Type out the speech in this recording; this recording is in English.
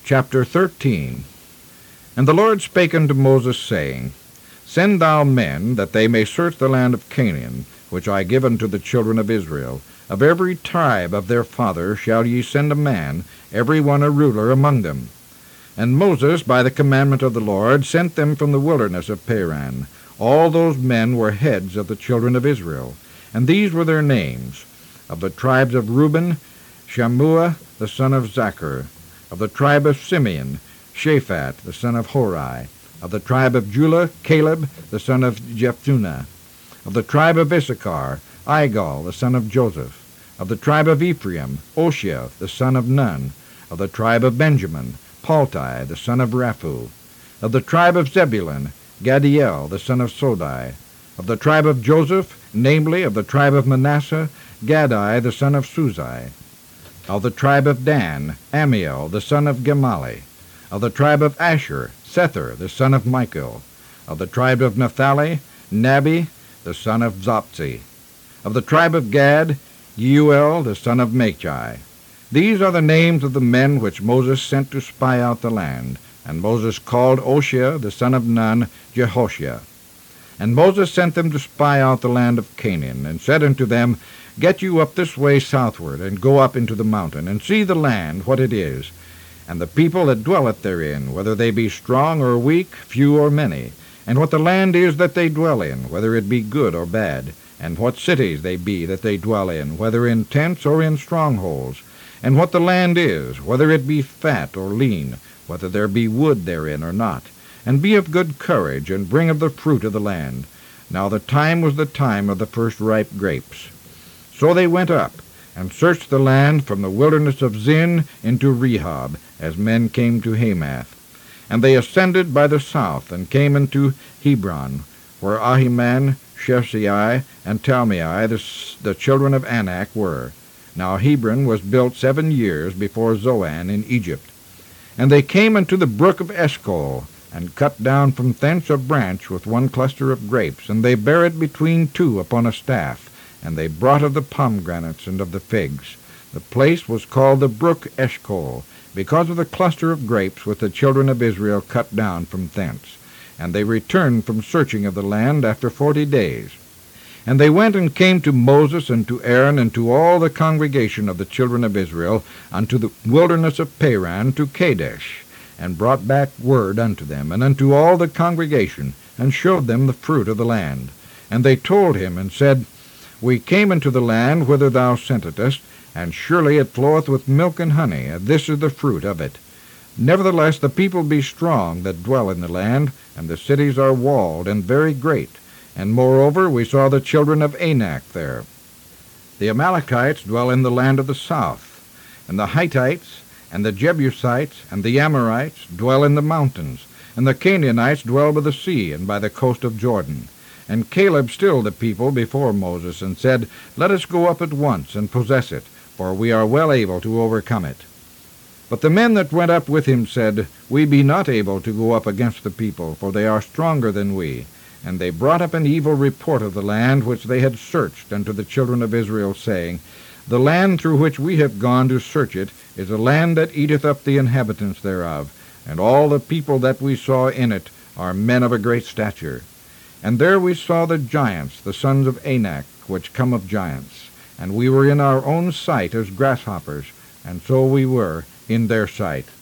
Chapter 13. And the Lord spake unto Moses, saying, Send thou men, that they may search the land of Canaan, which I give unto the children of Israel. Of every tribe of their father shall ye send a man, every one a ruler among them. And Moses, by the commandment of the Lord, sent them from the wilderness of Paran. All those men were heads of the children of Israel. And these were their names: of the tribes of Reuben, Shammua the son of Zachar; of the tribe of Simeon, Shaphat the son of Hori; of the tribe of Judah, Caleb the son of Jephunneh; of the tribe of Issachar, Igal the son of Joseph; of the tribe of Ephraim, Oshea the son of Nun; of the tribe of Benjamin, Palti the son of Raphu; of the tribe of Zebulun, Gadiel the son of Sodai; of the tribe of Joseph, namely of the tribe of Manasseh, Gadai the son of Suzai; of the tribe of Dan, Amiel the son of Gemali; of the tribe of Asher, Sethur the son of Michael; of the tribe of Naphtali, Nabi the son of Zopzi; of the tribe of Gad, Yeuel the son of Machi. These are the names of the men which Moses sent to spy out the land. And Moses called Oshea the son of Nun Jehoshua. And Moses sent them to spy out the land of Canaan, and said unto them, Get you up this way southward, and go up into the mountain, and see the land, what it is, and the people that dwelleth therein, whether they be strong or weak, few or many, and what the land is that they dwell in, whether it be good or bad, and what cities they be that they dwell in, whether in tents or in strongholds, and what the land is, whether it be fat or lean, whether there be wood therein or not, and be of good courage, and bring of the fruit of the land. Now the time was the time of the first ripe grapes. So they went up, and searched the land from the wilderness of Zin into Rehob, as men came to Hamath. And they ascended by the south, and came into Hebron, where Ahiman, Sheshai, and Talmai, the children of Anak, were. Now Hebron was built 7 years before Zoan in Egypt. And they came unto the brook of Eshcol, and cut down from thence a branch with one cluster of grapes, and they bare it between two upon a staff, and they brought of the pomegranates and of the figs. The place was called the brook Eshcol, because of the cluster of grapes which the children of Israel cut down from thence. And they returned from searching of the land after 40 days. And they went and came to Moses and to Aaron and to all the congregation of the children of Israel unto the wilderness of Paran to Kadesh, and brought back word unto them, and unto all the congregation, and showed them the fruit of the land. And they told him, and said, We came into the land whither thou sentest us, and surely it floweth with milk and honey, and this is the fruit of it. Nevertheless the people be strong that dwell in the land, and the cities are walled and very great. And moreover we saw the children of Anak there. The Amalekites dwell in the land of the south, and the Hittites, and the Jebusites, and the Amorites dwell in the mountains, and the Canaanites dwell by the sea and by the coast of Jordan. And Caleb stilled the people before Moses, and said, Let us go up at once and possess it, for we are well able to overcome it. But the men that went up with him said, We be not able to go up against the people, for they are stronger than we. And they brought up an evil report of the land which they had searched unto the children of Israel, saying, The land through which we have gone to search it is a land that eateth up the inhabitants thereof, and all the people that we saw in it are men of a great stature. And there we saw the giants, the sons of Anak, which come of giants, and we were in our own sight as grasshoppers, and so we were in their sight.